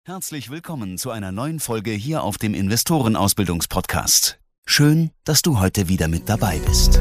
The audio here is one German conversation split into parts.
Herzlich willkommen zu einer neuen Folge hier auf dem Investorenausbildungspodcast. Schön, dass du heute wieder mit dabei bist.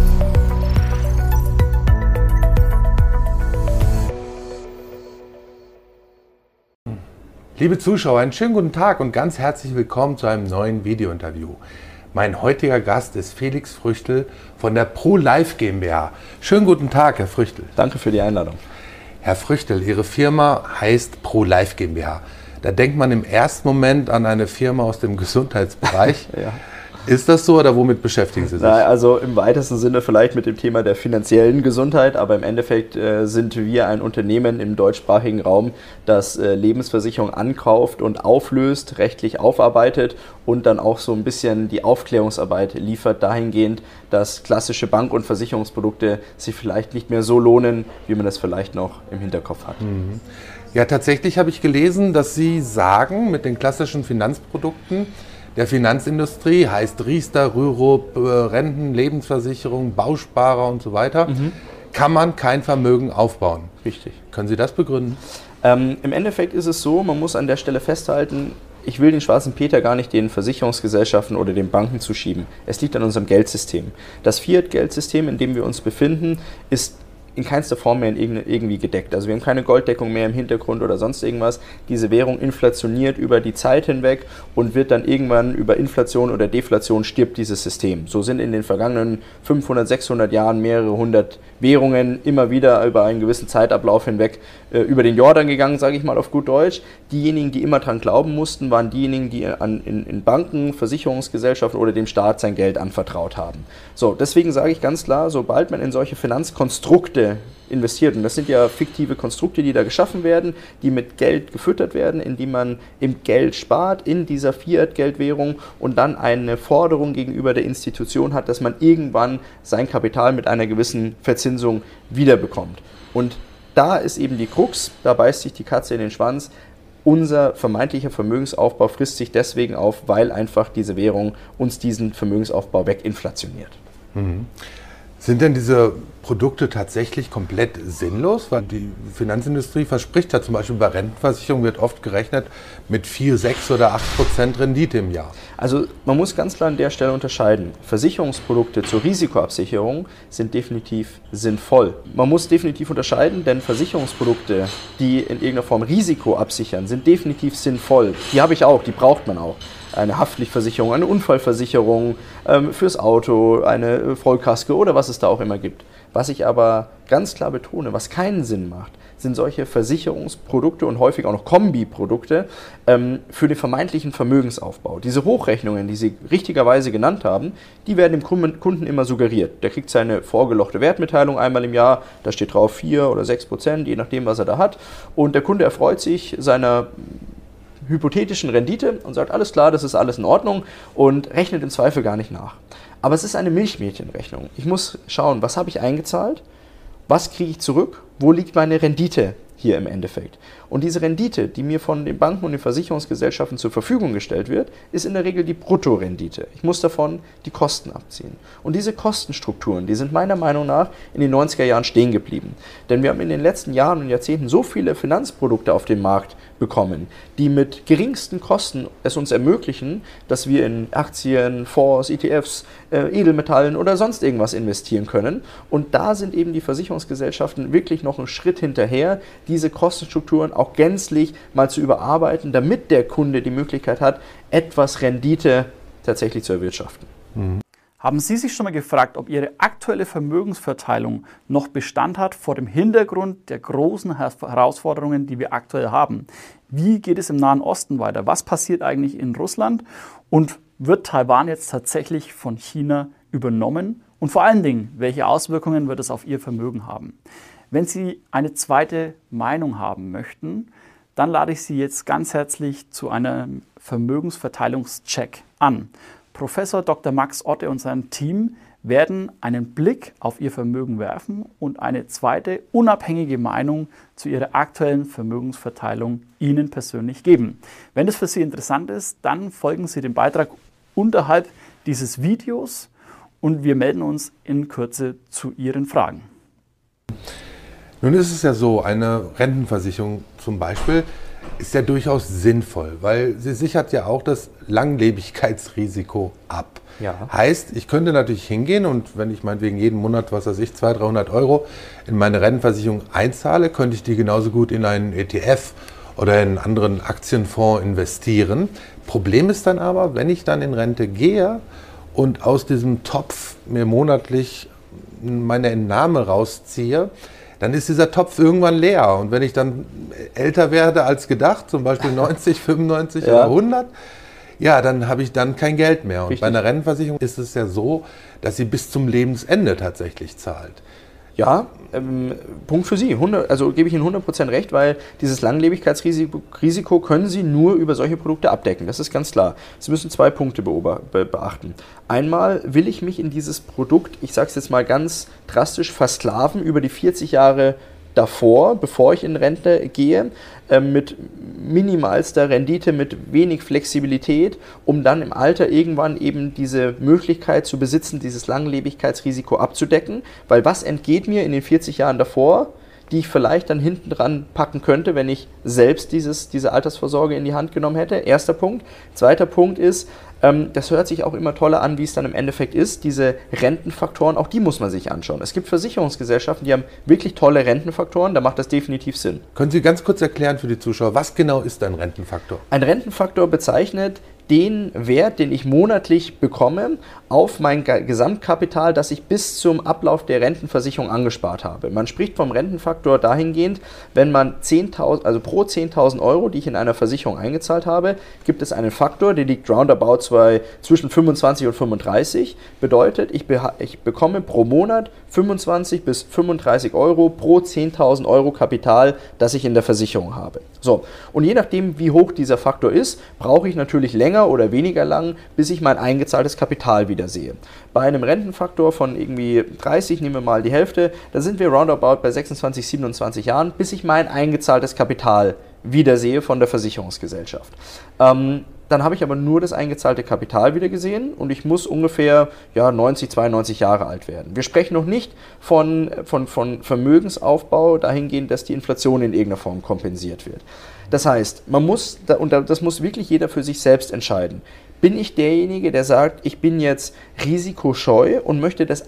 Liebe Zuschauer, einen schönen guten Tag und ganz herzlich willkommen zu einem neuen Videointerview. Mein heutiger Gast ist Felix Früchtl von der ProLife GmbH. Schönen guten Tag, Herr Früchtl. Danke für die Einladung. Herr Früchtl, Ihre Firma heißt ProLife GmbH. Da denkt man im ersten Moment an eine Firma aus dem Gesundheitsbereich. Ja. Ist das so oder womit beschäftigen Sie sich? Also im weitesten Sinne vielleicht mit dem Thema der finanziellen Gesundheit, aber im Endeffekt sind wir ein Unternehmen im deutschsprachigen Raum, das Lebensversicherungen ankauft und auflöst, rechtlich aufarbeitet und dann auch so ein bisschen die Aufklärungsarbeit liefert dahingehend, dass klassische Bank- und Versicherungsprodukte sich vielleicht nicht mehr so lohnen, wie man das vielleicht noch im Hinterkopf hat. Mhm. Ja, tatsächlich habe ich gelesen, dass Sie sagen, mit den klassischen Finanzprodukten der Finanzindustrie, heißt Riester, Rürup, Renten, Lebensversicherung, Bausparer und so weiter, kann man kein Vermögen aufbauen. Richtig. Können Sie das begründen? Im Endeffekt ist es so, man muss an der Stelle festhalten, ich will den schwarzen Peter gar nicht den Versicherungsgesellschaften oder den Banken zuschieben. Es liegt an unserem Geldsystem. Das Fiat-Geldsystem, in dem wir uns befinden, ist in keinster Form mehr irgendwie gedeckt. Also wir haben keine Golddeckung mehr im Hintergrund oder sonst irgendwas. Diese Währung inflationiert über die Zeit hinweg und wird dann irgendwann über Inflation oder Deflation stirbt dieses System. So sind in den vergangenen 500, 600 Jahren mehrere hundert Währungen immer wieder über einen gewissen Zeitablauf hinweg über den Jordan gegangen, sage ich mal auf gut Deutsch. Diejenigen, die immer dran glauben mussten, waren diejenigen, die in Banken, Versicherungsgesellschaften oder dem Staat sein Geld anvertraut haben. So, deswegen sage ich ganz klar, sobald man in solche Finanzkonstrukte investiert, und das sind ja fiktive Konstrukte, die da geschaffen werden, die mit Geld gefüttert werden, indem man im Geld spart, in dieser Fiat-Geldwährung und dann eine Forderung gegenüber der Institution hat, dass man irgendwann sein Kapital mit einer gewissen Verzinsung wiederbekommt. Und da ist eben die Krux, da beißt sich die Katze in den Schwanz. Unser vermeintlicher Vermögensaufbau frisst sich deswegen auf, weil einfach diese Währung uns diesen Vermögensaufbau weginflationiert. Mhm. Sind denn diese Produkte tatsächlich komplett sinnlos? Weil die Finanzindustrie verspricht ja zum Beispiel bei Rentenversicherung wird oft gerechnet mit 4, 6 oder 8% Rendite im Jahr. Also man muss ganz klar an der Stelle unterscheiden. Versicherungsprodukte zur Risikoabsicherung sind definitiv sinnvoll. Man muss definitiv unterscheiden, denn Versicherungsprodukte, die in irgendeiner Form Risiko absichern, sind definitiv sinnvoll. Die habe ich auch, die braucht man auch. Eine Haftpflichtversicherung, eine Unfallversicherung, fürs Auto, eine Vollkasko oder was es da auch immer gibt. Was ich aber ganz klar betone, was keinen Sinn macht, sind solche Versicherungsprodukte und häufig auch noch Kombiprodukte für den vermeintlichen Vermögensaufbau. Diese Hochrechnungen, die Sie richtigerweise genannt haben, die werden dem Kunden immer suggeriert. Der kriegt seine vorgelochte Wertmitteilung einmal im Jahr, da steht drauf 4 oder 6%, je nachdem, was er da hat. Und der Kunde erfreut sich seiner hypothetischen Rendite und sagt, alles klar, das ist alles in Ordnung und rechnet im Zweifel gar nicht nach. Aber es ist eine Milchmädchenrechnung. Ich muss schauen, was habe ich eingezahlt, was kriege ich zurück, wo liegt meine Rendite hier im Endeffekt. Und diese Rendite, die mir von den Banken und den Versicherungsgesellschaften zur Verfügung gestellt wird, ist in der Regel die Bruttorendite. Ich muss davon die Kosten abziehen. Und diese Kostenstrukturen, die sind meiner Meinung nach in den 90er Jahren stehen geblieben. Denn wir haben in den letzten Jahren und Jahrzehnten so viele Finanzprodukte auf den Markt bekommen, die mit geringsten Kosten es uns ermöglichen, dass wir in Aktien, Fonds, ETFs, Edelmetallen oder sonst irgendwas investieren können. Und da sind eben die Versicherungsgesellschaften wirklich noch einen Schritt hinterher, diese Kostenstrukturen auch gänzlich mal zu überarbeiten, damit der Kunde die Möglichkeit hat, etwas Rendite tatsächlich zu erwirtschaften. Haben Sie sich schon mal gefragt, ob Ihre aktuelle Vermögensverteilung noch Bestand hat vor dem Hintergrund der großen Herausforderungen, die wir aktuell haben? Wie geht es im Nahen Osten weiter? Was passiert eigentlich in Russland? Und wird Taiwan jetzt tatsächlich von China übernommen? Und vor allen Dingen, welche Auswirkungen wird es auf Ihr Vermögen haben? Wenn Sie eine zweite Meinung haben möchten, dann lade ich Sie jetzt ganz herzlich zu einem Vermögensverteilungscheck an. Professor Dr. Max Otte und sein Team werden einen Blick auf Ihr Vermögen werfen und eine zweite unabhängige Meinung zu Ihrer aktuellen Vermögensverteilung Ihnen persönlich geben. Wenn das für Sie interessant ist, dann folgen Sie dem Beitrag unterhalb dieses Videos und wir melden uns in Kürze zu Ihren Fragen. Nun ist es ja so, eine Rentenversicherung zum Beispiel ist ja durchaus sinnvoll, weil sie sichert ja auch das Langlebigkeitsrisiko ab. Ja. Heißt, ich könnte natürlich hingehen und wenn ich meinetwegen jeden Monat, 200-300 Euro in meine Rentenversicherung einzahle, könnte ich die genauso gut in einen ETF oder in einen anderen Aktienfonds investieren. Problem ist dann aber, wenn ich dann in Rente gehe und aus diesem Topf mir monatlich meine Entnahme rausziehe, dann ist dieser Topf irgendwann leer. Und wenn ich dann älter werde als gedacht, zum Beispiel 90, 95 oder 100, ja, dann habe ich dann kein Geld mehr. Und Richtig. bei einer Rentenversicherung ist es ja so, dass sie bis zum Lebensende tatsächlich zahlt. Ja, Punkt für Sie. Also gebe ich Ihnen 100% recht, weil dieses Langlebigkeitsrisiko können Sie nur über solche Produkte abdecken. Das ist ganz klar. Sie müssen 2 Punkte beachten. Einmal will ich mich in dieses Produkt, ich sage es jetzt mal ganz drastisch, versklaven über die 40 Jahre davor, bevor ich in Rente gehe, mit minimalster Rendite, mit wenig Flexibilität, um dann im Alter irgendwann eben diese Möglichkeit zu besitzen, dieses Langlebigkeitsrisiko abzudecken. Weil was entgeht mir in den 40 Jahren davor, die ich vielleicht dann hinten dran packen könnte, wenn ich selbst diese Altersvorsorge in die Hand genommen hätte? Erster Punkt. Zweiter Punkt ist, das hört sich auch immer toller an, wie es dann im Endeffekt ist. Diese Rentenfaktoren, auch die muss man sich anschauen. Es gibt Versicherungsgesellschaften, die haben wirklich tolle Rentenfaktoren, da macht das definitiv Sinn. Können Sie ganz kurz erklären für die Zuschauer, was genau ist ein Rentenfaktor? Ein Rentenfaktor bezeichnet den Wert, den ich monatlich bekomme, auf mein Gesamtkapital, das ich bis zum Ablauf der Rentenversicherung angespart habe. Man spricht vom Rentenfaktor dahingehend, wenn man 10.000, also pro 10.000 Euro, die ich in einer Versicherung eingezahlt habe, gibt es einen Faktor, der liegt roundabout zwischen 25 und 35. Bedeutet, ich bekomme pro Monat 25 bis 35 Euro pro 10.000 Euro Kapital, das ich in der Versicherung habe. So, und je nachdem, wie hoch dieser Faktor ist, brauche ich natürlich länger oder weniger lang, bis ich mein eingezahltes Kapital wieder sehe. Bei einem Rentenfaktor von irgendwie 30, nehmen wir mal die Hälfte, da sind wir roundabout bei 26, 27 Jahren, bis ich mein eingezahltes Kapital wieder sehe von der Versicherungsgesellschaft. Dann habe ich aber nur das eingezahlte Kapital wieder gesehen und ich muss ungefähr 90, 92 Jahre alt werden. Wir sprechen noch nicht von Vermögensaufbau dahingehend, dass die Inflation in irgendeiner Form kompensiert wird. Das heißt, das muss wirklich jeder für sich selbst entscheiden. Bin ich derjenige, der sagt, ich bin jetzt risikoscheu und möchte das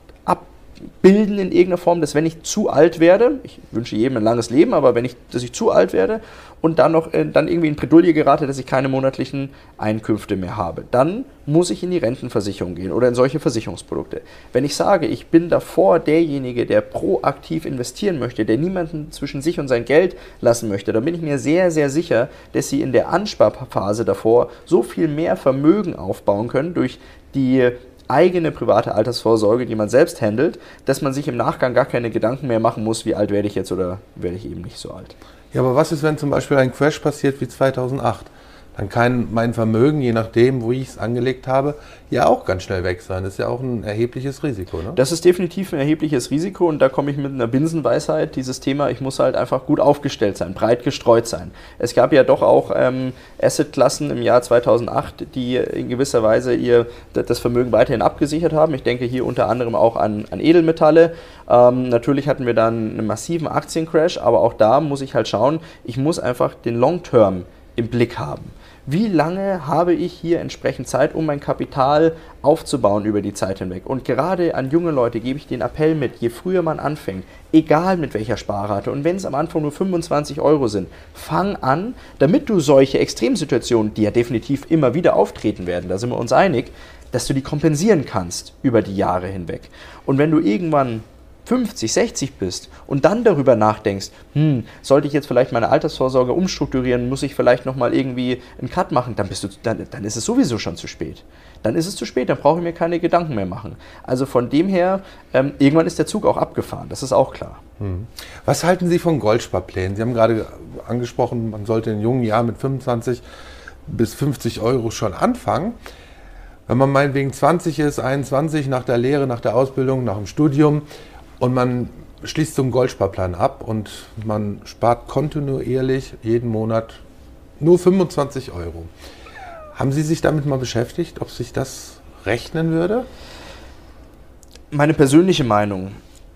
abbilden in irgendeiner Form, dass wenn ich zu alt werde, ich wünsche jedem ein langes Leben, aber dass ich zu alt werde und dann irgendwie in Bredouille gerate, dass ich keine monatlichen Einkünfte mehr habe, dann muss ich in die Rentenversicherung gehen oder in solche Versicherungsprodukte. Wenn ich sage, ich bin davor derjenige, der proaktiv investieren möchte, der niemanden zwischen sich und sein Geld lassen möchte, dann bin ich mir sehr, sehr sicher, dass Sie in der Ansparphase davor so viel mehr Vermögen aufbauen können durch die eigene private Altersvorsorge, die man selbst handelt, dass man sich im Nachgang gar keine Gedanken mehr machen muss, wie alt werde ich jetzt oder werde ich eben nicht so alt. Ja, aber was ist, wenn zum Beispiel ein Crash passiert wie 2008? Dann kann mein Vermögen, je nachdem, wo ich es angelegt habe, ja auch ganz schnell weg sein. Das ist ja auch ein erhebliches Risiko, ne? Das ist definitiv ein erhebliches Risiko und da komme ich mit einer Binsenweisheit, dieses Thema, ich muss halt einfach gut aufgestellt sein, breit gestreut sein. Es gab ja doch auch Assetklassen im Jahr 2008, die in gewisser Weise das Vermögen weiterhin abgesichert haben. Ich denke hier unter anderem auch an Edelmetalle. Natürlich hatten wir dann einen massiven Aktiencrash, aber auch da muss ich halt schauen, ich muss einfach den Long-Term im Blick haben. Wie lange habe ich hier entsprechend Zeit, um mein Kapital aufzubauen über die Zeit hinweg? Und gerade an junge Leute gebe ich den Appell mit, je früher man anfängt, egal mit welcher Sparrate, und wenn es am Anfang nur 25 Euro sind, fang an, damit du solche Extremsituationen, die ja definitiv immer wieder auftreten werden, da sind wir uns einig, dass du die kompensieren kannst über die Jahre hinweg. Und wenn du irgendwann 50, 60 bist und dann darüber nachdenkst, sollte ich jetzt vielleicht meine Altersvorsorge umstrukturieren, muss ich vielleicht nochmal irgendwie einen Cut machen, dann ist es sowieso schon zu spät. Dann ist es zu spät, dann brauche ich mir keine Gedanken mehr machen. Also von dem her, irgendwann ist der Zug auch abgefahren, das ist auch klar. Was halten Sie von Goldsparplänen? Sie haben gerade angesprochen, man sollte in jungen Jahren mit 25 bis 50 Euro schon anfangen. Wenn man meinetwegen 20 ist, 21, nach der Lehre, nach der Ausbildung, nach dem Studium, und man schließt so einen Goldsparplan ab und man spart kontinuierlich jeden Monat nur 25 Euro. Haben Sie sich damit mal beschäftigt, ob sich das rechnen würde? Meine persönliche Meinung,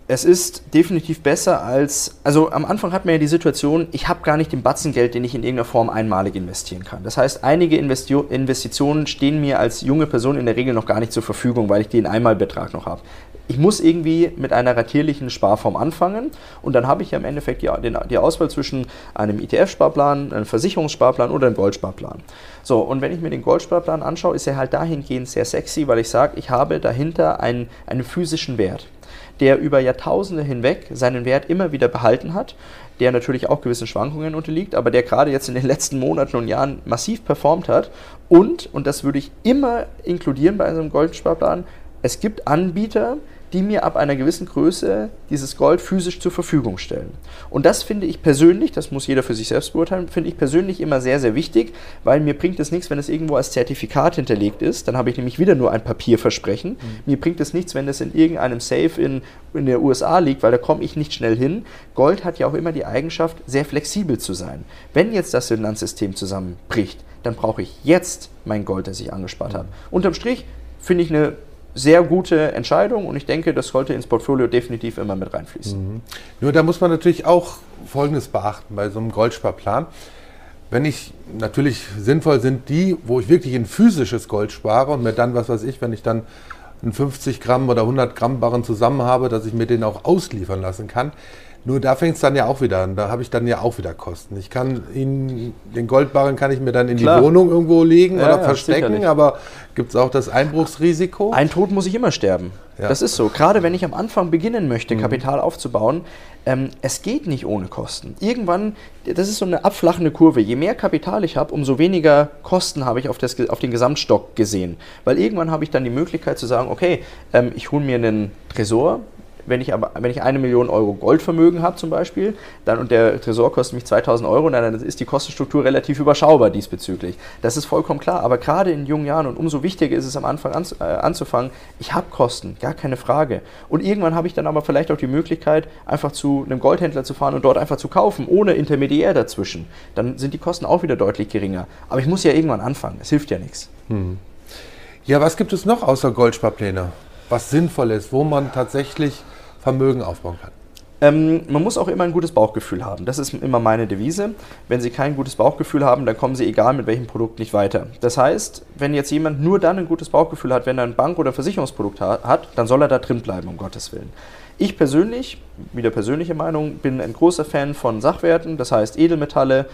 Es ist definitiv besser also am Anfang hat man ja die Situation, ich habe gar nicht den Batzen Geld, den ich in irgendeiner Form einmalig investieren kann. Das heißt, einige Investitionen stehen mir als junge Person in der Regel noch gar nicht zur Verfügung, weil ich den Einmalbetrag noch habe. Ich muss irgendwie mit einer ratierlichen Sparform anfangen und dann habe ich ja im Endeffekt die Auswahl zwischen einem ETF-Sparplan, einem Versicherungssparplan oder einem Goldsparplan. So, und wenn ich mir den Goldsparplan anschaue, ist er halt dahingehend sehr sexy, weil ich sage, ich habe dahinter einen physischen Wert, der über Jahrtausende hinweg seinen Wert immer wieder behalten hat, der natürlich auch gewissen Schwankungen unterliegt, aber der gerade jetzt in den letzten Monaten und Jahren massiv performt hat und das würde ich immer inkludieren bei einem Goldsparplan, es gibt Anbieter, die mir ab einer gewissen Größe dieses Gold physisch zur Verfügung stellen. Und das finde ich persönlich, das muss jeder für sich selbst beurteilen, finde ich persönlich immer sehr, sehr wichtig, weil mir bringt es nichts, wenn es irgendwo als Zertifikat hinterlegt ist, dann habe ich nämlich wieder nur ein Papierversprechen. Mir bringt es nichts, wenn es in irgendeinem Safe in der USA liegt, weil da komme ich nicht schnell hin. Gold hat ja auch immer die Eigenschaft, sehr flexibel zu sein. Wenn jetzt das Finanzsystem zusammenbricht, dann brauche ich jetzt mein Gold, das ich angespart habe. Unterm Strich finde ich eine sehr gute Entscheidung und ich denke, das sollte ins Portfolio definitiv immer mit reinfließen. Nur da muss man natürlich auch Folgendes beachten bei so einem Goldsparplan. Natürlich sinnvoll sind die, wo ich wirklich in physisches Gold spare und mir dann, was weiß ich, wenn ich dann einen 50 Gramm oder 100 Gramm Barren zusammen habe, dass ich mir den auch ausliefern lassen kann. Nur da fängt es dann ja auch wieder an, da habe ich dann ja auch wieder Kosten. Ich kann den Goldbarren kann ich mir dann in die Wohnung irgendwo legen oder verstecken, sicherlich. Aber gibt es auch das Einbruchsrisiko? Ein Tod muss ich immer sterben. Ja. Das ist so. Gerade wenn ich am Anfang beginnen möchte, Kapital aufzubauen, es geht nicht ohne Kosten. Irgendwann, das ist so eine abflachende Kurve. Je mehr Kapital ich habe, umso weniger Kosten habe ich auf den Gesamtstock gesehen. Weil irgendwann habe ich dann die Möglichkeit zu sagen, okay, ich hole mir einen Tresor. Wenn ich 1 Million Euro Goldvermögen habe zum Beispiel, und der Tresor kostet mich 2.000 Euro, dann ist die Kostenstruktur relativ überschaubar diesbezüglich. Das ist vollkommen klar, aber gerade in jungen Jahren und umso wichtiger ist es am Anfang anzufangen, ich habe Kosten, gar keine Frage. Und irgendwann habe ich dann aber vielleicht auch die Möglichkeit, einfach zu einem Goldhändler zu fahren und dort einfach zu kaufen, ohne Intermediär dazwischen. Dann sind die Kosten auch wieder deutlich geringer. Aber ich muss ja irgendwann anfangen, es hilft ja nichts. Ja, was gibt es noch außer Goldsparpläne? Was sinnvoll ist, wo man tatsächlich Vermögen aufbauen kann? Man muss auch immer ein gutes Bauchgefühl haben. Das ist immer meine Devise. Wenn Sie kein gutes Bauchgefühl haben, dann kommen Sie egal mit welchem Produkt nicht weiter. Das heißt, wenn jetzt jemand nur dann ein gutes Bauchgefühl hat, wenn er ein Bank- oder Versicherungsprodukt hat, dann soll er da drin bleiben, um Gottes Willen. Ich persönlich, wieder persönliche Meinung, bin ein großer Fan von Sachwerten, das heißt Edelmetalle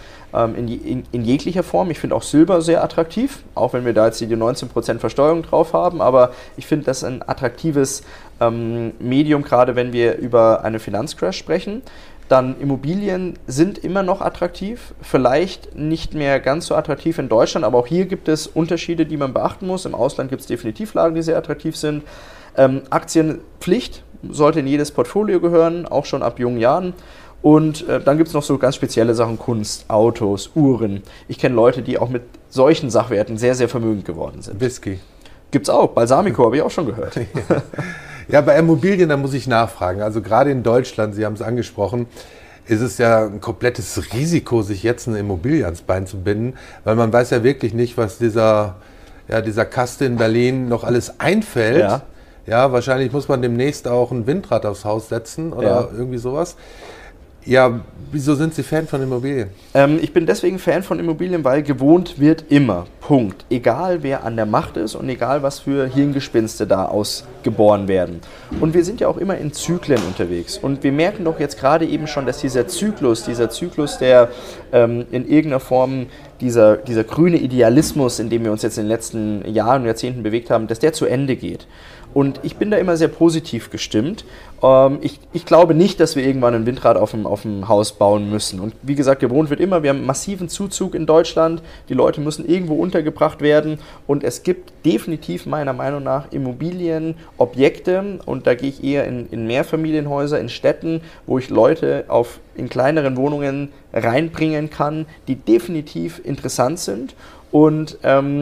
in jeglicher Form. Ich finde auch Silber sehr attraktiv, auch wenn wir da jetzt die 19% Versteuerung drauf haben, aber ich finde das ein attraktives Medium, gerade wenn wir über einen Finanzcrash sprechen. Dann Immobilien sind immer noch attraktiv, vielleicht nicht mehr ganz so attraktiv in Deutschland, aber auch hier gibt es Unterschiede, die man beachten muss. Im Ausland gibt es definitiv Lagen, die sehr attraktiv sind. Aktienpflicht sollte in jedes Portfolio gehören, auch schon ab jungen Jahren. Und dann gibt es noch so ganz spezielle Sachen, Kunst, Autos, Uhren. Ich kenne Leute, die auch mit solchen Sachwerten sehr, sehr vermögend geworden sind. Whisky. Gibt's auch, Balsamico habe ich auch schon gehört. Ja, bei Immobilien, da muss ich nachfragen. Also gerade in Deutschland, Sie haben es angesprochen, ist es ja ein komplettes Risiko, sich jetzt eine Immobilie ans Bein zu binden, weil man weiß ja wirklich nicht, was dieser Kaste in Berlin noch alles einfällt. Ja. Ja, wahrscheinlich muss man demnächst auch ein Windrad aufs Haus setzen oder irgendwie sowas. Ja, wieso sind Sie Fan von Immobilien? Ich bin deswegen Fan von Immobilien, weil gewohnt wird immer. Punkt. Egal wer an der Macht ist und egal was für Hirngespinste da ausgeboren werden. Und wir sind ja auch immer in Zyklen unterwegs. Und wir merken doch jetzt gerade eben schon, dass dieser Zyklus, der in irgendeiner Form dieser grüne Idealismus, in dem wir uns jetzt in den letzten Jahren und Jahrzehnten bewegt haben, dass der zu Ende geht. Und ich bin da immer sehr positiv gestimmt. Ich glaube nicht, dass wir irgendwann ein Windrad auf dem Haus bauen müssen. Und wie gesagt, gewohnt wird immer. Wir haben einen massiven Zuzug in Deutschland. Die Leute müssen irgendwo untergebracht werden. Und es gibt definitiv meiner Meinung nach Immobilienobjekte. Und da gehe ich eher in Mehrfamilienhäuser, in Städten, wo ich Leute in kleineren Wohnungen reinbringen kann, die definitiv interessant sind. Und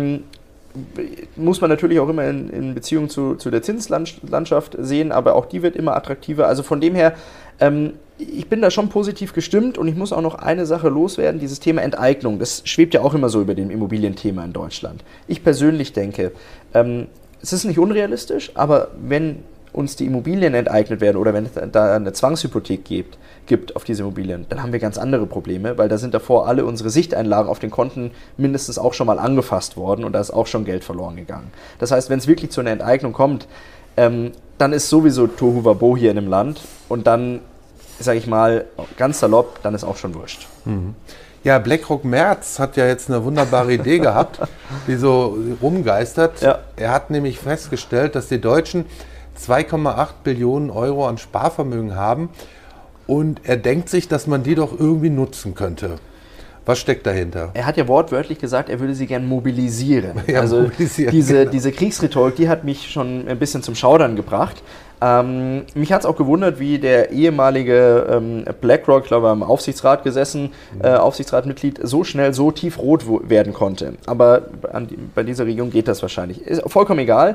muss man natürlich auch immer in Beziehung zu der Zinslandschaft sehen, aber auch die wird immer attraktiver. Also von dem her, ich bin da schon positiv gestimmt und ich muss auch noch eine Sache loswerden, dieses Thema Enteignung, das schwebt ja auch immer so über dem Immobilienthema in Deutschland. Ich persönlich denke, es ist nicht unrealistisch, aber wenn uns die Immobilien enteignet werden oder wenn es da eine Zwangshypothek gibt auf diese Immobilien, dann haben wir ganz andere Probleme, weil da sind davor alle unsere Sichteinlagen auf den Konten mindestens auch schon mal angefasst worden und da ist auch schon Geld verloren gegangen. Das heißt, wenn es wirklich zu einer Enteignung kommt, dann ist sowieso Tohu Wabohu hier in dem Land und dann, sage ich mal, ganz salopp, dann ist auch schon wurscht. Mhm. Ja, BlackRock Merz hat ja jetzt eine wunderbare Idee gehabt, die so rumgeistert. Ja. Er hat nämlich festgestellt, dass die Deutschen 2,8 Billionen Euro an Sparvermögen haben und er denkt sich, dass man die doch irgendwie nutzen könnte. Was steckt dahinter? Er hat ja wortwörtlich gesagt, er würde sie gern mobilisieren. Ja, also mobilisieren, diese Kriegsrhetorik, die hat mich schon ein bisschen zum Schaudern gebracht. Mich hat es auch gewundert, wie der ehemalige BlackRock, ich glaube, am Aufsichtsrat gesessen, Aufsichtsratmitglied, so schnell so tiefrot werden konnte. Aber bei dieser Regierung geht das wahrscheinlich. Ist vollkommen egal.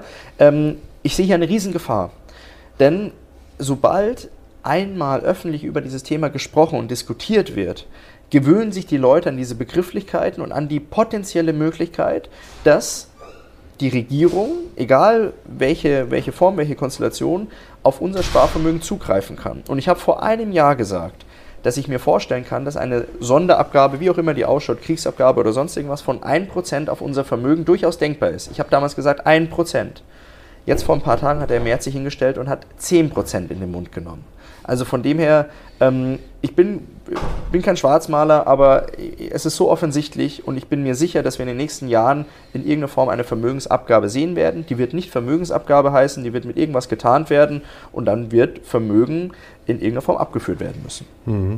Ich sehe hier eine Riesengefahr. Denn sobald einmal öffentlich über dieses Thema gesprochen und diskutiert wird, gewöhnen sich die Leute an diese Begrifflichkeiten und an die potenzielle Möglichkeit, dass die Regierung, egal welche Form, welche Konstellation, auf unser Sparvermögen zugreifen kann. Und ich habe vor einem Jahr gesagt, dass ich mir vorstellen kann, dass eine Sonderabgabe, wie auch immer die ausschaut, Kriegsabgabe oder sonst irgendwas, von 1% auf unser Vermögen durchaus denkbar ist. Ich habe damals gesagt 1%. Jetzt vor ein paar Tagen hat der Merz sich hingestellt und hat 10% in den Mund genommen. Also von dem her, ich bin kein Schwarzmaler, aber es ist so offensichtlich und ich bin mir sicher, dass wir in den nächsten Jahren in irgendeiner Form eine Vermögensabgabe sehen werden. Die wird nicht Vermögensabgabe heißen, die wird mit irgendwas getarnt werden und dann wird Vermögen in irgendeiner Form abgeführt werden müssen. Mhm.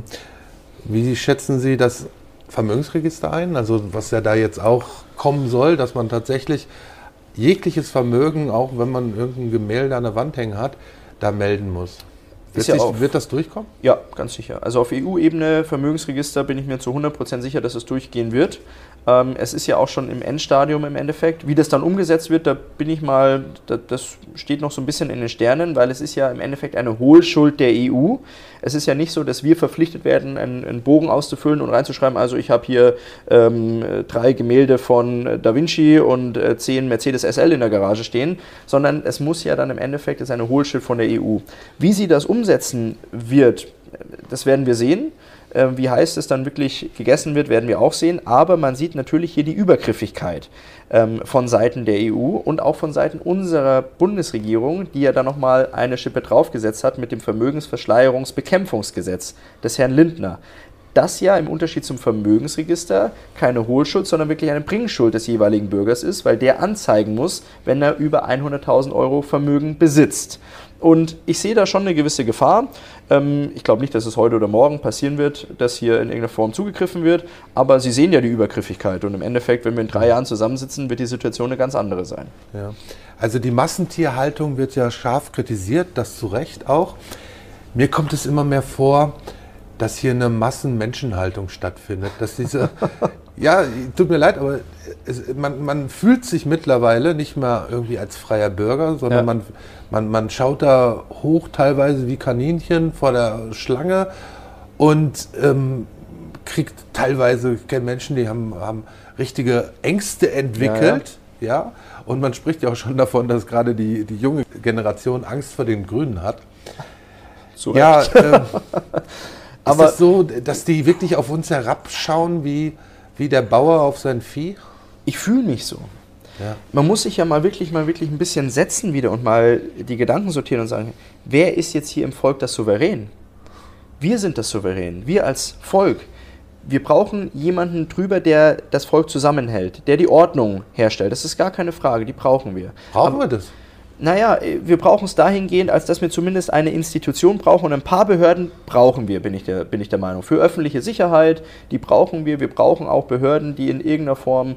Wie schätzen Sie das Vermögensregister ein? Also was ja da jetzt auch kommen soll, dass man tatsächlich jegliches Vermögen, auch wenn man irgendein Gemälde an der Wand hängen hat, da melden muss. Wird das durchkommen? Ja, ganz sicher. Also auf EU-Ebene, Vermögensregister, bin ich mir zu 100% sicher, dass es durchgehen wird. Es ist ja auch schon im Endstadium im Endeffekt. Wie das dann umgesetzt wird, das steht noch so ein bisschen in den Sternen, weil es ist ja im Endeffekt eine Hohlschuld der EU. Es ist ja nicht so, dass wir verpflichtet werden, einen Bogen auszufüllen und reinzuschreiben, also ich habe hier 3 Gemälde von Da Vinci und 10 Mercedes SL in der Garage stehen, sondern es muss ja dann im Endeffekt, es ist eine Hohlschuld von der EU. Wie sie das umsetzen wird, das werden wir sehen. Wie heiß es dann wirklich gegessen wird, werden wir auch sehen. Aber man sieht natürlich hier die Übergriffigkeit von Seiten der EU und auch von Seiten unserer Bundesregierung, die ja dann nochmal eine Schippe draufgesetzt hat mit dem Vermögensverschleierungsbekämpfungsgesetz des Herrn Lindner. Das ja im Unterschied zum Vermögensregister keine Hohlschuld, sondern wirklich eine Bringschuld des jeweiligen Bürgers ist, weil der anzeigen muss, wenn er über 100.000 Euro Vermögen besitzt. Und ich sehe da schon eine gewisse Gefahr. Ich glaube nicht, dass es heute oder morgen passieren wird, dass hier in irgendeiner Form zugegriffen wird, aber Sie sehen ja die Übergriffigkeit und im Endeffekt, wenn wir in 3 Jahren zusammensitzen, wird die Situation eine ganz andere sein. Ja. Also die Massentierhaltung wird ja scharf kritisiert, das zu Recht auch. Mir kommt es immer mehr vor, dass hier eine Massenmenschenhaltung stattfindet, dass diese, ja, tut mir leid, aber man fühlt sich mittlerweile nicht mehr irgendwie als freier Bürger, sondern man schaut da hoch teilweise wie Kaninchen vor der Schlange und kriegt teilweise, ich kenne Menschen, die haben richtige Ängste entwickelt, ja, und man spricht ja auch schon davon, dass gerade die junge Generation Angst vor den Grünen hat. Zu Recht. Ja, aber ist es so, dass die wirklich auf uns herabschauen, wie der Bauer auf sein Vieh? Ich fühle mich so. Ja. Man muss sich ja mal wirklich ein bisschen setzen wieder und mal die Gedanken sortieren und sagen, wer ist jetzt hier im Volk das Souverän? Wir sind das Souverän, wir als Volk. Wir brauchen jemanden drüber, der das Volk zusammenhält, der die Ordnung herstellt. Das ist gar keine Frage, die brauchen wir. Brauchen wir das? Naja, wir brauchen es dahingehend, als dass wir zumindest eine Institution brauchen und ein paar Behörden brauchen wir, bin ich der Meinung. Für öffentliche Sicherheit, die brauchen wir. Wir brauchen auch Behörden, die in irgendeiner Form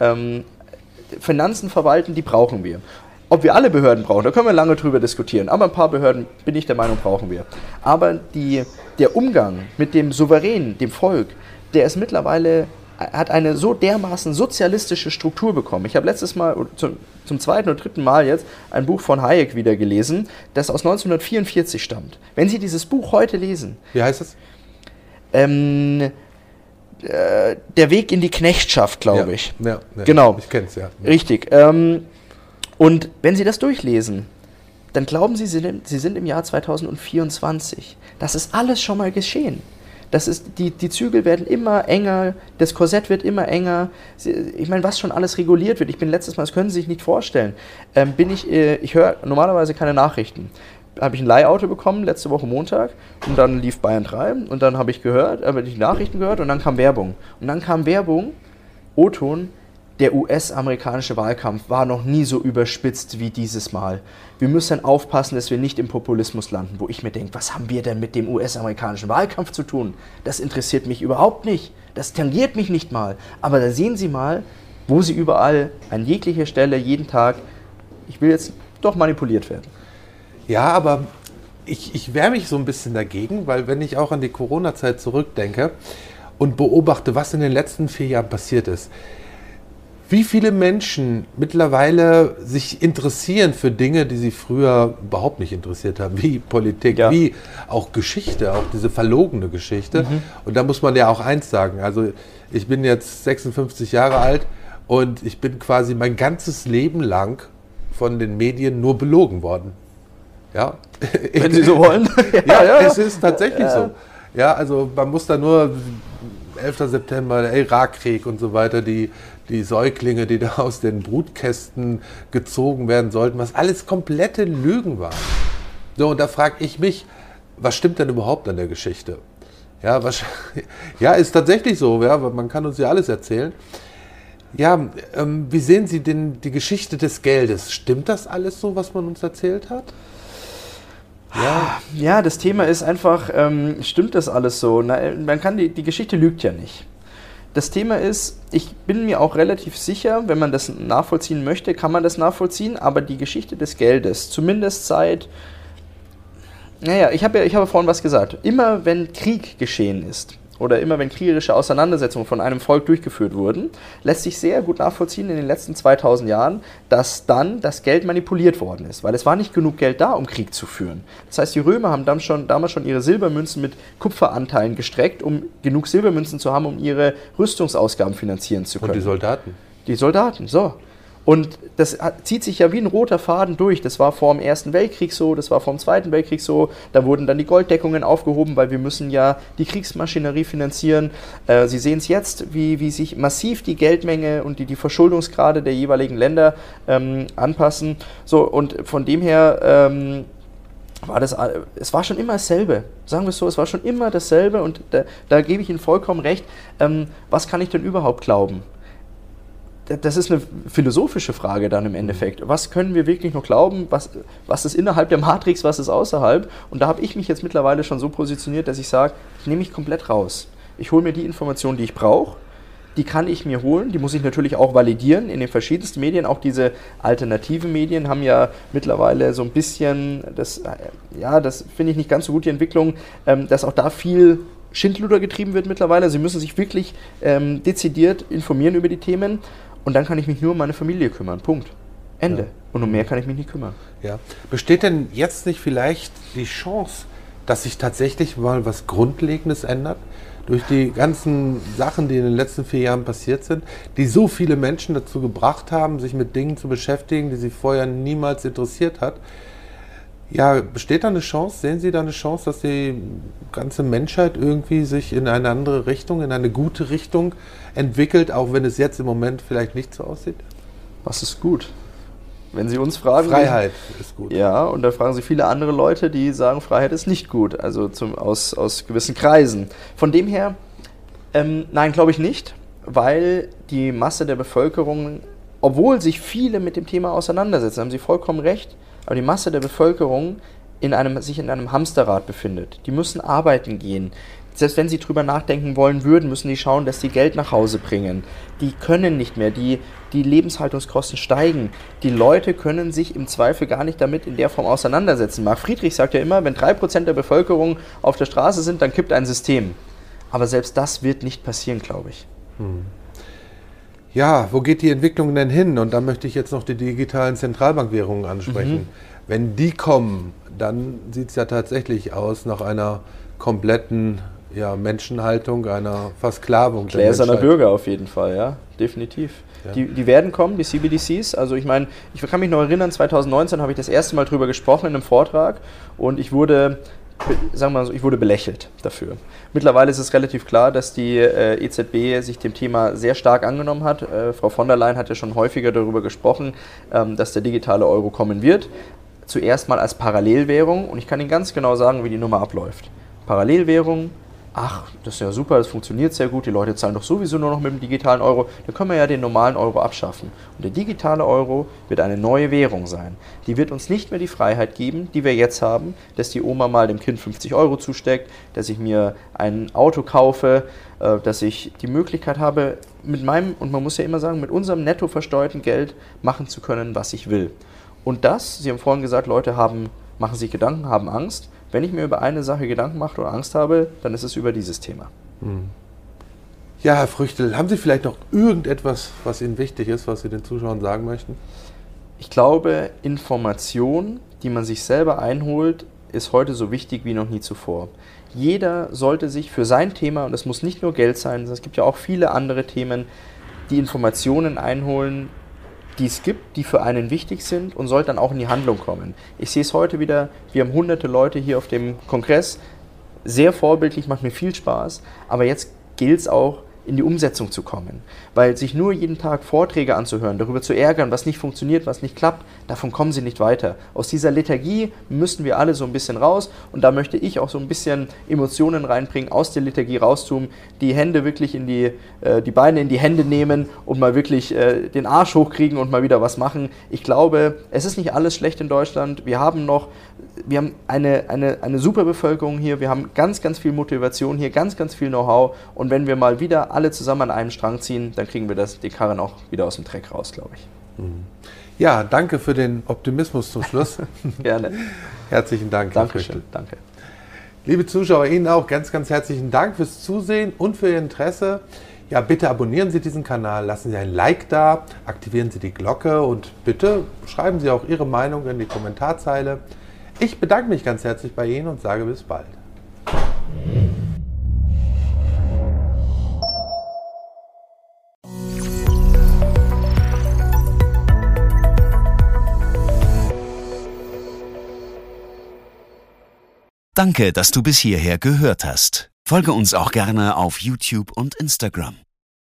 Finanzen verwalten, die brauchen wir. Ob wir alle Behörden brauchen, da können wir lange drüber diskutieren, aber ein paar Behörden, bin ich der Meinung, brauchen wir. Aber der Umgang mit dem Souverän, dem Volk, der ist mittlerweile, hat eine so dermaßen sozialistische Struktur bekommen. Ich habe letztes Mal, zum 2. oder 3. Mal jetzt, ein Buch von Hayek wieder gelesen, das aus 1944 stammt. Wenn Sie dieses Buch heute lesen... Wie heißt es? Der Weg in die Knechtschaft, glaube ich. Ja, genau. Ich kenne es, ja. Richtig. Und wenn Sie das durchlesen, dann glauben Sie sind im Jahr 2024. Das ist alles schon mal geschehen. Die Zügel werden immer enger, das Korsett wird immer enger. Ich meine, was schon alles reguliert wird. Ich bin letztes Mal, das können Sie sich nicht vorstellen, ich höre normalerweise keine Nachrichten. Habe ich ein Leihauto bekommen, letzte Woche Montag, und dann lief Bayern 3 und dann habe ich die Nachrichten gehört und dann kam Werbung. Und dann kam Werbung, O-Ton, der US-amerikanische Wahlkampf war noch nie so überspitzt wie dieses Mal. Wir müssen aufpassen, dass wir nicht im Populismus landen, wo ich mir denke, was haben wir denn mit dem US-amerikanischen Wahlkampf zu tun? Das interessiert mich überhaupt nicht. Das tangiert mich nicht mal. Aber da sehen Sie mal, wo Sie überall an jeglicher Stelle jeden Tag, ich will jetzt doch manipuliert werden. Ja, aber ich wehre mich so ein bisschen dagegen, weil wenn ich auch an die Corona-Zeit zurückdenke und beobachte, was in den letzten 4 Jahren passiert ist, wie viele Menschen mittlerweile sich interessieren für Dinge, die sie früher überhaupt nicht interessiert haben, wie Politik, wie auch Geschichte, auch diese verlogene Geschichte. Und da muss man ja auch eins sagen, also ich bin jetzt 56 Jahre alt und ich bin quasi mein ganzes Leben lang von den Medien nur belogen worden. Ja. Wenn Sie so wollen. Ja, es ist tatsächlich so. Ja, also man muss da nur 11. September, der Irakkrieg und so weiter, die Säuglinge, die da aus den Brutkästen gezogen werden sollten, was alles komplette Lügen waren. So, und da frage ich mich, was stimmt denn überhaupt an der Geschichte? Ja, ist tatsächlich so, ja, man kann uns ja alles erzählen. Ja, wie sehen Sie denn die Geschichte des Geldes? Stimmt das alles so, was man uns erzählt hat? Ja, das Thema ist einfach, stimmt das alles so? Die Geschichte lügt ja nicht. Das Thema ist, ich bin mir auch relativ sicher, wenn man das nachvollziehen möchte, kann man das nachvollziehen, aber die Geschichte des Geldes, zumindest seit, ich habe vorhin was gesagt, immer wenn Krieg geschehen ist, oder immer wenn kriegerische Auseinandersetzungen von einem Volk durchgeführt wurden, lässt sich sehr gut nachvollziehen in den letzten 2000 Jahren, dass dann das Geld manipuliert worden ist, weil es war nicht genug Geld da, um Krieg zu führen. Das heißt, die Römer haben damals schon ihre Silbermünzen mit Kupferanteilen gestreckt, um genug Silbermünzen zu haben, um ihre Rüstungsausgaben finanzieren zu können. Und die Soldaten? Die Soldaten, so. Und das zieht sich ja wie ein roter Faden durch. Das war vor dem Ersten Weltkrieg so, das war vor dem Zweiten Weltkrieg so. Da wurden dann die Golddeckungen aufgehoben, weil wir müssen ja die Kriegsmaschinerie finanzieren. Sie sehen es jetzt, wie sich massiv die Geldmenge und die Verschuldungsgrade der jeweiligen Länder anpassen. So, und von dem her es war schon immer dasselbe. Sagen wir es so, es war schon immer dasselbe. Und da gebe ich Ihnen vollkommen recht. Was kann ich denn überhaupt glauben? Das ist eine philosophische Frage dann im Endeffekt. Was können wir wirklich noch glauben? Was ist innerhalb der Matrix, was ist außerhalb? Und da habe ich mich jetzt mittlerweile schon so positioniert, dass ich sage, ich nehme mich komplett raus. Ich hole mir die Informationen, die ich brauche. Die kann ich mir holen. Die muss ich natürlich auch validieren in den verschiedensten Medien. Auch diese alternativen Medien haben ja mittlerweile so ein bisschen, das finde ich nicht ganz so gut, die Entwicklung, dass auch da viel Schindluder getrieben wird mittlerweile. Sie müssen sich wirklich dezidiert informieren über die Themen. Und dann kann ich mich nur um meine Familie kümmern. Punkt. Ende. Ja. Und um mehr kann ich mich nicht kümmern. Ja. Besteht denn jetzt nicht vielleicht die Chance, dass sich tatsächlich mal was Grundlegendes ändert? Durch die ganzen Sachen, die in den letzten 4 Jahren passiert sind, die so viele Menschen dazu gebracht haben, sich mit Dingen zu beschäftigen, die sie vorher niemals interessiert hat. Ja, besteht da eine Chance? Sehen Sie da eine Chance, dass die ganze Menschheit irgendwie sich in eine andere Richtung, in eine gute Richtung entwickelt, auch wenn es jetzt im Moment vielleicht nicht so aussieht? Was ist gut? Wenn Sie uns fragen... Freiheit ist gut. Ja, und da fragen Sie viele andere Leute, die sagen, Freiheit ist nicht gut, also aus gewissen Kreisen. Von dem her, nein, glaube ich nicht, weil die Masse der Bevölkerung, obwohl sich viele mit dem Thema auseinandersetzen, haben Sie vollkommen recht, aber die Masse der Bevölkerung sich in einem Hamsterrad befindet. Die müssen arbeiten gehen. Selbst wenn sie drüber nachdenken wollen würden, müssen die schauen, dass sie Geld nach Hause bringen. Die können nicht mehr, die Lebenshaltungskosten steigen. Die Leute können sich im Zweifel gar nicht damit in der Form auseinandersetzen. Marc Friedrich sagt ja immer, wenn 3% der Bevölkerung auf der Straße sind, dann kippt ein System. Aber selbst das wird nicht passieren, glaube ich. Ja, wo geht die Entwicklung denn hin? Und da möchte ich jetzt noch die digitalen Zentralbankwährungen ansprechen. Wenn die kommen, dann sieht es ja tatsächlich aus nach einer kompletten Menschenhaltung, einer Versklavung. Gläserner Bürger auf jeden Fall, ja, definitiv. Ja. Die werden kommen, die CBDCs. Also ich meine, ich kann mich noch erinnern, 2019 habe ich das erste Mal drüber gesprochen in einem Vortrag und ich wurde belächelt dafür. Mittlerweile ist es relativ klar, dass die EZB sich dem Thema sehr stark angenommen hat. Frau von der Leyen hat ja schon häufiger darüber gesprochen, dass der digitale Euro kommen wird. Zuerst mal als Parallelwährung und ich kann Ihnen ganz genau sagen, wie die Nummer abläuft. Parallelwährung, ach, das ist ja super, das funktioniert sehr gut, die Leute zahlen doch sowieso nur noch mit dem digitalen Euro, dann können wir ja den normalen Euro abschaffen. Und der digitale Euro wird eine neue Währung sein. Die wird uns nicht mehr die Freiheit geben, die wir jetzt haben, dass die Oma mal dem Kind 50 Euro zusteckt, dass ich mir ein Auto kaufe, dass ich die Möglichkeit habe, mit meinem, und man muss ja immer sagen, mit unserem netto versteuerten Geld machen zu können, was ich will. Und das, Sie haben vorhin gesagt, Leute machen sich Gedanken, haben Angst. Wenn ich mir über eine Sache Gedanken mache oder Angst habe, dann ist es über dieses Thema. Ja, Herr Früchtel, haben Sie vielleicht noch irgendetwas, was Ihnen wichtig ist, was Sie den Zuschauern sagen möchten? Ich glaube, Information, die man sich selber einholt, ist heute so wichtig wie noch nie zuvor. Jeder sollte sich für sein Thema, und es muss nicht nur Geld sein, sondern es gibt ja auch viele andere Themen, die Informationen einholen, die es gibt, die für einen wichtig sind und sollte dann auch in die Handlung kommen. Ich sehe es heute wieder, wir haben hunderte Leute hier auf dem Kongress, sehr vorbildlich, macht mir viel Spaß, aber jetzt gilt es auch, in die Umsetzung zu kommen. Weil sich nur jeden Tag Vorträge anzuhören, darüber zu ärgern, was nicht funktioniert, was nicht klappt, davon kommen sie nicht weiter. Aus dieser Lethargie müssen wir alle so ein bisschen raus und da möchte ich auch so ein bisschen Emotionen reinbringen, aus der Lethargie raustun, die Hände wirklich die Beine in die Hände nehmen und mal wirklich den Arsch hochkriegen und mal wieder was machen. Ich glaube, es ist nicht alles schlecht in Deutschland. Wir haben eine super Bevölkerung hier, wir haben ganz, ganz viel Motivation hier, ganz, ganz viel Know-how und wenn wir mal wieder alle zusammen an einem Strang ziehen, dann kriegen wir die Karren auch wieder aus dem Dreck raus, glaube ich. Ja, danke für den Optimismus zum Schluss. Gerne. Herzlichen Dank. Dankeschön. Danke. Liebe Zuschauer, Ihnen auch ganz, ganz herzlichen Dank fürs Zusehen und für Ihr Interesse. Ja, bitte abonnieren Sie diesen Kanal, lassen Sie ein Like da, aktivieren Sie die Glocke und bitte schreiben Sie auch Ihre Meinung in die Kommentarzeile. Ich bedanke mich ganz herzlich bei Ihnen und sage bis bald. Danke, dass du bis hierher gehört hast. Folge uns auch gerne auf YouTube und Instagram.